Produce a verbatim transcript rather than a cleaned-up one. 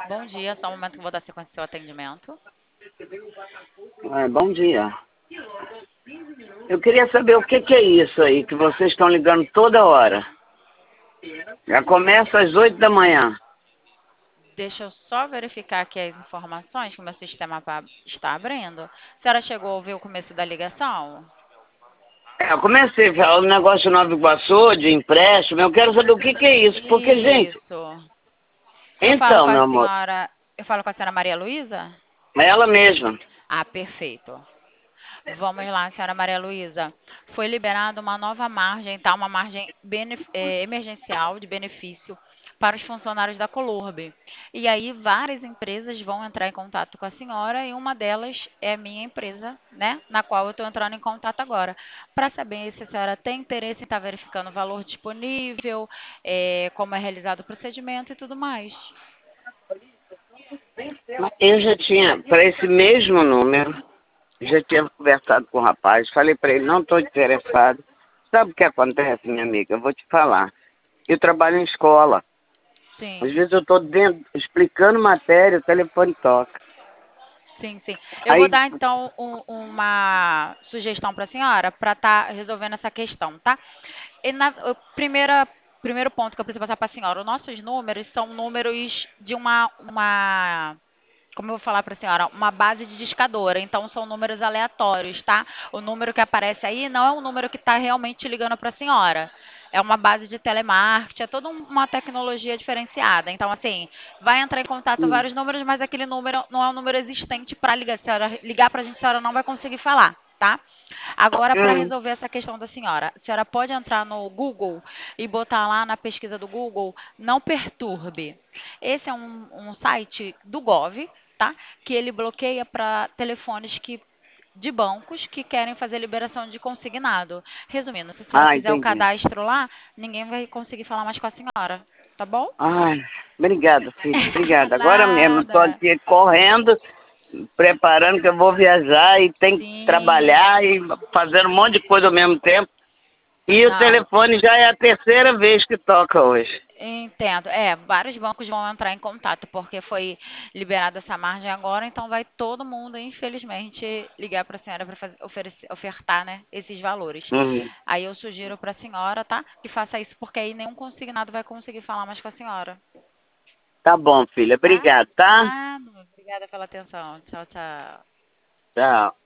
Bom dia, só um momento que eu vou dar sequência ao seu atendimento. Ah, bom dia. Eu queria saber o que, que é isso aí, que vocês estão ligando toda hora. Já começa às oito da manhã. Deixa eu só verificar aqui as informações que o meu sistema pa- está abrindo. A senhora chegou a ouvir o começo da ligação? É, eu comecei a falar um negócio de Nova Iguaçu, de empréstimo. Eu quero saber o que, que é isso, porque, gente, Isso. Eu falo então, com a meu amor, senhora. Eu falo com a senhora Maria Luísa? é ela mesma. Ah, perfeito. Vamos lá, senhora Maria Luísa. Foi liberada uma nova margem, tá? Uma margem benef- eh, emergencial de benefício para os funcionários da Colurb. E aí várias empresas vão entrar em contato com a senhora e uma delas é a minha empresa, né? Na qual eu estou entrando em contato agora. Para saber se a senhora tem interesse em estar verificando o valor disponível, eh, como é realizado o procedimento e tudo mais. Mas eu já tinha, para esse mesmo número, já tinha conversado com o rapaz. Falei para ele, não estou interessado. Sabe o que acontece, minha amiga? Eu vou te falar. Eu trabalho em escola. Às Sim. vezes eu estou dentro, explicando matéria, o telefone toca. Sim, sim. Eu vou Aí, dar então um- uma sugestão para a senhora para estar resolvendo essa questão, tá? E na, o primeira, primeiro ponto que eu preciso passar para a senhora, os nossos números são números de uma, uma, como eu vou falar para a senhora, uma base de discadora. Então são números aleatórios, tá? O número que aparece aí não é um número que está realmente ligando para a senhora. É uma base de telemarketing, é toda um- uma tecnologia diferenciada. Então, assim, vai entrar em contato hum, vários números, mas aquele número não é um número existente para ligar. Se a senhora ligar para a gente, a senhora não vai conseguir falar, tá? Agora, para hum, resolver essa questão da senhora, a senhora pode entrar no Google e botar lá na pesquisa do Google, não perturbe. Esse é um, um site do Gov, tá? Que ele bloqueia para telefones que de bancos que querem fazer liberação de consignado. Resumindo, se a senhora ah, fizer o entendi. cadastro lá, ninguém vai conseguir falar mais com a senhora, tá bom? Ai, obrigada, filha, obrigada. Agora mesmo, estou Nada. aqui correndo, preparando que eu vou viajar e tenho que Sim. trabalhar e fazendo um monte de coisa ao mesmo tempo. E o Não, telefone já é a terceira vez que toca hoje. entendo. É, vários bancos vão entrar em contato porque foi liberada essa margem agora, então vai todo mundo, infelizmente, ligar para a senhora para oferecer, ofertar, né, esses valores. Uhum. Aí eu sugiro para a senhora, tá? Que faça isso porque aí nenhum consignado vai conseguir falar mais com a senhora, Tá bom, filha, tá? obrigado, tá? Nada. Obrigada pela atenção. Tchau, tchau. Tchau.